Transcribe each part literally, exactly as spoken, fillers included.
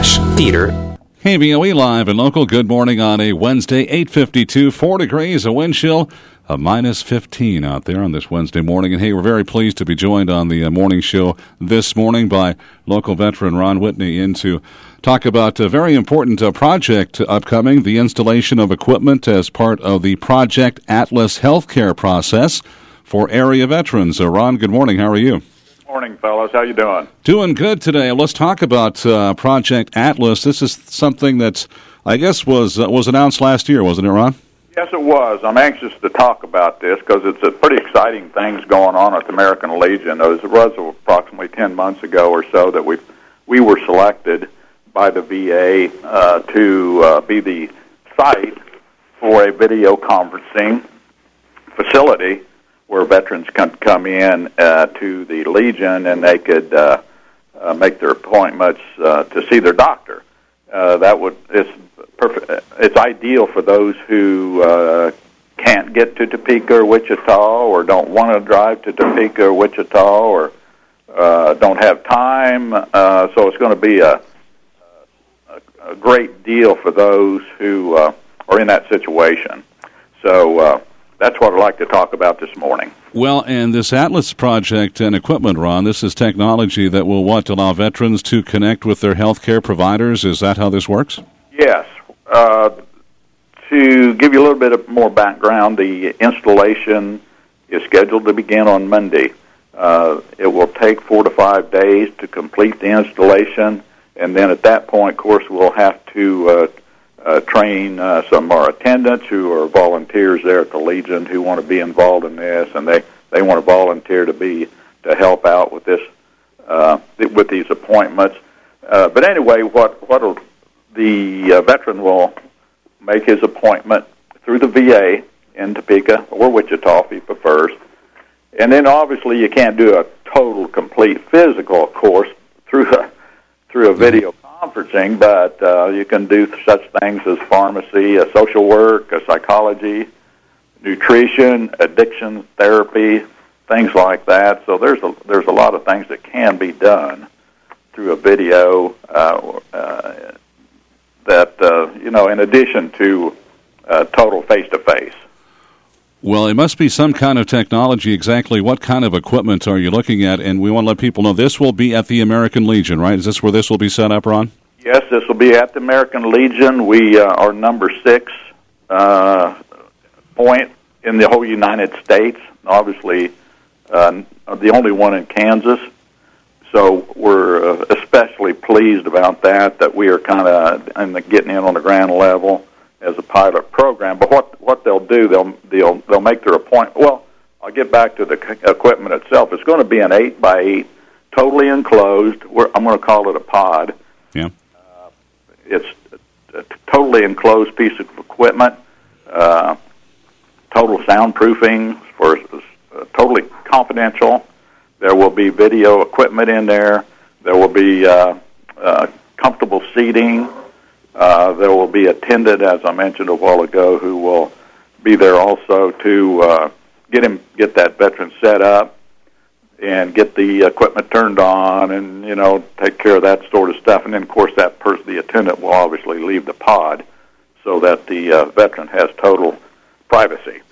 slash theater. K V O E Live and Local. Good morning on a Wednesday, eight fifty-two, four degrees, a wind chill of minus fifteen out there on this Wednesday morning. And hey, we're very pleased to be joined on the uh, morning show this morning by local veteran Ron Whitney in to talk about a very important uh, project upcoming, the installation of equipment as part of the Project Atlas healthcare process for area veterans. Uh, Ron, good morning. How are you? Morning, fellas. How you doing? Doing good today. Let's talk about uh, Project Atlas. This is something that I guess was uh, was announced last year, wasn't it, Ron? Yes, it was. I'm anxious to talk about this because it's a pretty exciting things going on at the American Legion. It was, it was approximately ten months ago or so that we we were selected by the V A uh, to uh, be the site for a video conferencing facility where veterans can come in uh, to the Legion and they could uh, uh, make their appointments uh, to see their doctor. Uh, that would it's perfect. It's ideal for those who uh, can't get to Topeka or Wichita, or don't want to drive to Topeka or Wichita, or uh, don't have time. Uh, so it's going to be a, a, a great deal for those who uh, are in that situation. So. Uh, That's what I'd like to talk about this morning. Well, and this Atlas project and equipment, Ron, this is technology that will, what, allow veterans to connect with their healthcare providers? Is that how this works? Yes. Uh, to give you a little bit of more background, the installation is scheduled to begin on Monday. Uh, it will take four to five days to complete the installation, and then at that point, of course, we'll have to uh, Uh, train uh, some of our attendants who are volunteers there at the Legion who want to be involved in this, and they, they want to volunteer to be to help out with this uh, with these appointments. Uh, but anyway, what what the uh, veteran will make his appointment through the V A in Topeka or Wichita if he prefers, and then obviously you can't do a total, complete physical, of course, through a through a video conferencing, but uh, you can do such things as pharmacy, uh, social work, uh, psychology, nutrition, addiction therapy, things like that. So there's a, there's a lot of things that can be done through a video uh, uh, that, uh, you know, in addition to uh, total face-to-face. Well, it must be some kind of technology. Exactly what kind of equipment are you looking at? And we want to let people know this will be at the American Legion, right? Is this where this will be set up, Ron? Yes, this will be at the American Legion. We uh, are number six uh, point in the whole United States. Obviously, uh, the only one in Kansas. So we're uh, especially pleased about that, that we are kind of getting in on the ground level as a pilot program. But what, what they'll do, they'll they'll they'll make their appointment. Well, I'll get back to the equipment itself. It's going to be an eight by eight, totally enclosed. We're, I'm going to call it a pod. Yeah. Uh, it's a totally enclosed piece of equipment. Uh, total soundproofing for uh, totally confidential. There will be video equipment in there. There will be uh, uh, comfortable seating. Uh, there will be attendant, as I mentioned a while ago, who will be there also to uh, get him get that veteran set up and get the equipment turned on, and you know take care of that sort of stuff. And then, of course, that person, the attendant, will obviously leave the pod so that the uh, veteran has total privacy.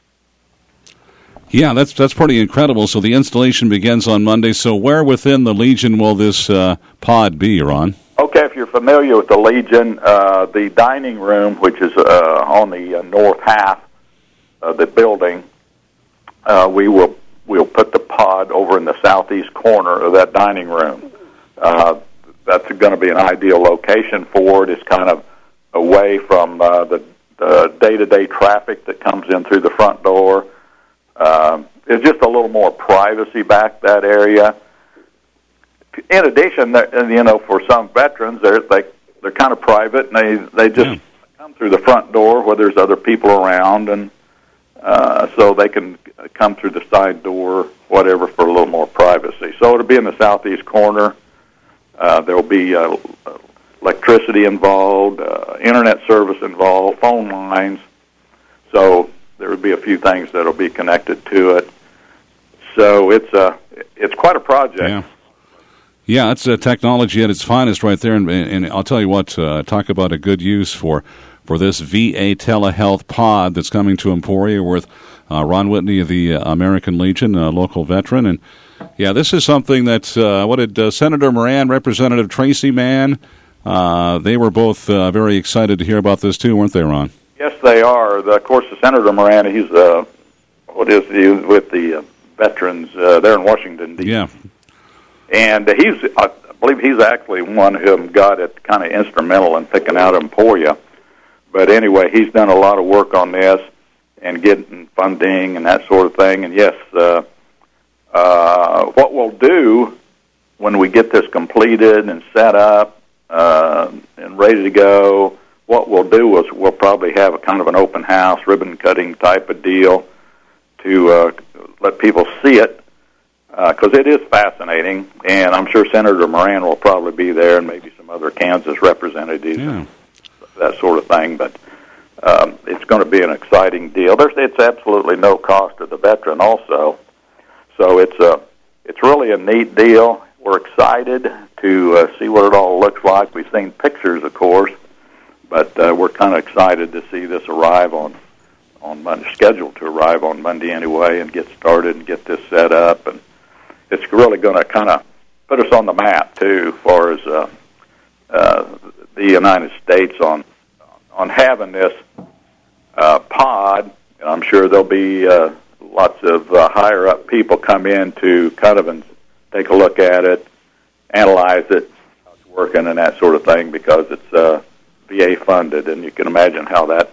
Yeah, that's that's pretty incredible. So the installation begins on Monday. So where within the Legion will this uh, pod be, Ron? Okay, if you're familiar with the Legion, uh, the dining room, which is uh, on the uh, north half of the building, uh, we will we'll put the pod over in the southeast corner of that dining room. Uh, that's going to be an ideal location for it. It's kind of away from uh, the, the day-to-day traffic that comes in through the front door. Um, it's just a little more privacy back that area. In addition, you know, for some veterans, they're they they're kind of private, and they they just yeah. come through the front door where there's other people around, and uh, so they can come through the side door, whatever, for a little more privacy. So it'll be in the southeast corner. Uh, there will be uh, electricity involved, uh, internet service involved, phone lines. So there will be a few things that will be connected to it. So it's a it's quite a project. Yeah. Yeah, it's uh, technology at its finest right there. And, and I'll tell you what, uh, talk about a good use for, for this V A telehealth pod that's coming to Emporia with uh, Ron Whitney of the uh, American Legion, a local veteran. And, yeah, this is something that, uh, what did uh, Senator Moran, Representative Tracy Mann, uh, they were both uh, very excited to hear about this too, weren't they, Ron? Yes, they are. The, of course, the Senator Moran, he's, uh, what is he, with the uh, veterans uh, there in Washington, D C Yeah. And he's, I believe he's actually one who got it kind of instrumental in picking out Emporia. But anyway, he's done a lot of work on this and getting funding and that sort of thing. And yes, uh, uh, what we'll do when we get this completed and set up uh, and ready to go, what we'll do is we'll probably have a kind of an open house, ribbon cutting type of deal to uh, let people see it. Because uh, it is fascinating, and I'm sure Senator Moran will probably be there, and maybe some other Kansas representatives, yeah. and that sort of thing. But um, it's going to be an exciting deal. There's it's absolutely no cost to the veteran, also. So it's a it's really a neat deal. We're excited to uh, see what it all looks like. We've seen pictures, of course, but uh, we're kind of excited to see this arrive on on Monday, scheduled to arrive on Monday anyway, and get started and get this set up. And it's really going to kind of put us on the map, too, as far as uh, uh, the United States on on having this uh, pod. And I'm sure there'll be uh, lots of uh, higher-up people come in to kind of and take a look at it, analyze it, how it's working, and that sort of thing, because it's uh, V A-funded. And you can imagine how that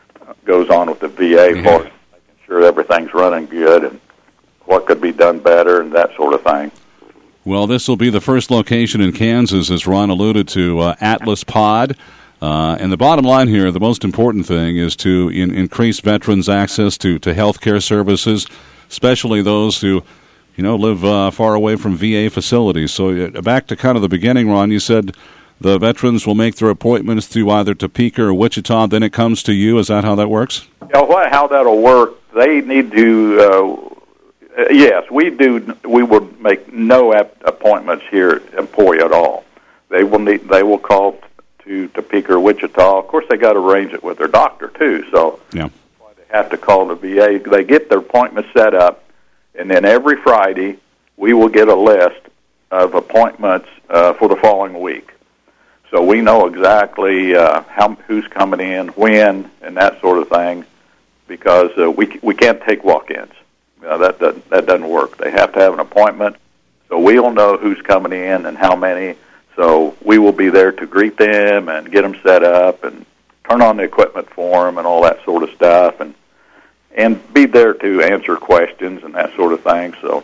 goes on with the V A mm-hmm. for making sure everything's running good and what could be done better and that sort of thing. Well, this will be the first location in Kansas, as Ron alluded to, uh, Atlas Pod. Uh, and the bottom line here, the most important thing is to in- increase veterans' access to, to health care services, especially those who, you know, live uh, far away from V A facilities. So uh, back to kind of the beginning, Ron, you said the veterans will make their appointments through either Topeka or Wichita, then it comes to you. Is that how that works? Yeah, what, how that'll work, they need to... Uh, Uh, yes, we do. We will make no ap- appointments here at Emporia at all. They will need. They will call t- to Topeka or Wichita. Of course, they got to arrange it with their doctor too. So yeah. they have to call the V A. They get their appointment set up, and then every Friday we will get a list of appointments uh, for the following week. So we know exactly uh, how who's coming in, when, and that sort of thing, because uh, we we can't take walk-ins. Uh, that doesn't, that doesn't work. They have to have an appointment, so we'll know who's coming in and how many. So we will be there to greet them and get them set up and turn on the equipment for them and all that sort of stuff, and and be there to answer questions and that sort of thing. So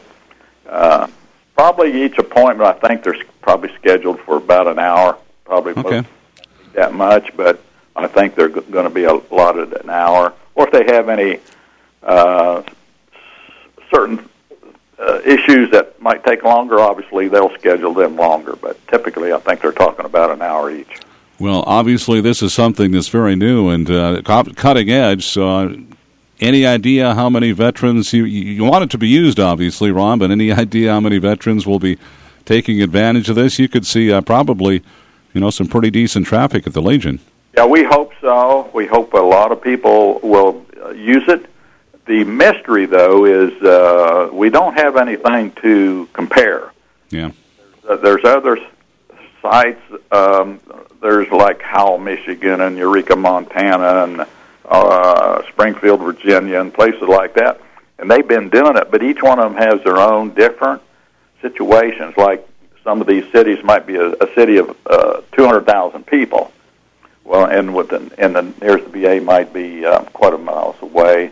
uh, probably each appointment, I think they're probably scheduled for about an hour, probably okay. most, that much, but I think they're g- going to be allotted an hour. Or if they have any uh, certain uh, issues that might take longer, obviously they'll schedule them longer, but typically I think they're talking about an hour each. Well, obviously this is something that's very new and uh, cutting edge, so uh, any idea how many veterans, you, you want it to be used obviously, Ron, but any idea how many veterans will be taking advantage of this? You could see uh, probably, you know, some pretty decent traffic at the Legion. Yeah, we hope so. We hope a lot of people will uh, use it. The mystery, though, is uh, we don't have anything to compare. Yeah. There's, uh, there's other sites. Um, there's like Howell, Michigan, and Eureka, Montana, and uh, Springfield, Virginia, and places like that. And they've been doing it, but each one of them has their own different situations. Like some of these cities might be a, a city of uh, two hundred thousand people. Well, and with the, and the nearest V A might be uh, quite a miles away.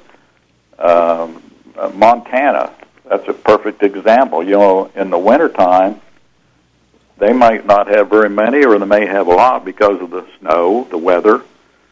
Um, uh, Montana, that's a perfect example. You know, in the wintertime, they might not have very many, or they may have a lot because of the snow, the weather,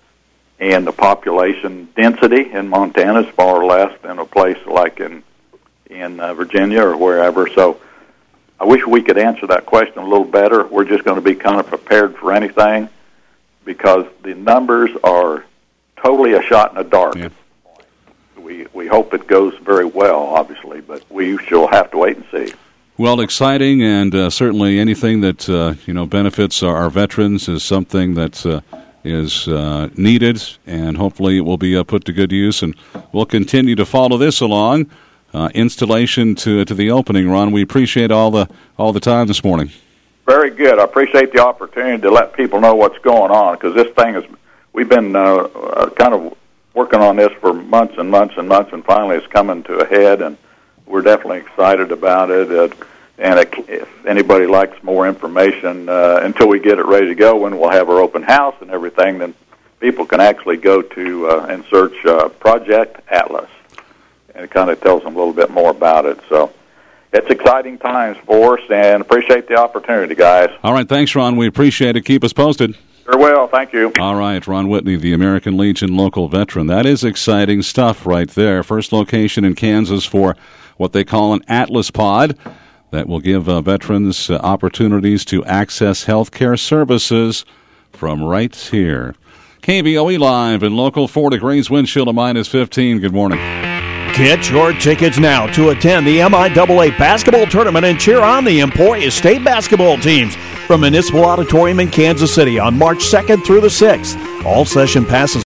and the population density in Montana is far less than a place like in in uh, Virginia or wherever. So I wish we could answer that question a little better. We're just going to be kind of prepared for anything because the numbers are totally a shot in the dark. Yeah. We we hope it goes very well, obviously, but we shall have to wait and see. Well, exciting, and uh, certainly anything that uh, you know benefits our, our veterans is something that uh, is uh, needed, and hopefully it will be uh, put to good use. And we'll continue to follow this along. Uh, installation to to the opening, Ron. We appreciate all the all the time this morning. Very good. I appreciate the opportunity to let people know what's going on, because this thing is, we've been uh, uh, kind of working on this for months and months and months, and finally it's coming to a head, and we're definitely excited about it. Uh, and it, if anybody likes more information, uh, until we get it ready to go, when we'll have our open house and everything, then people can actually go to uh, and search uh, Project Atlas, and it kind of tells them a little bit more about it. So it's exciting times for us, and appreciate the opportunity, guys. All right, thanks, Ron. We appreciate it. Keep us posted. Sure will. Thank you. All right, Ron Whitney, the American Legion local veteran. That is exciting stuff right there. First location in Kansas for what they call an Atlas Pod that will give uh, veterans uh, opportunities to access health care services from right here. K B O E Live and local, four degrees, wind chill to minus fifteen. Good morning. Get your tickets now to attend the M I A A basketball tournament and cheer on the Emporia State basketball teams from Municipal Auditorium in Kansas City on March second through the sixth. All session passes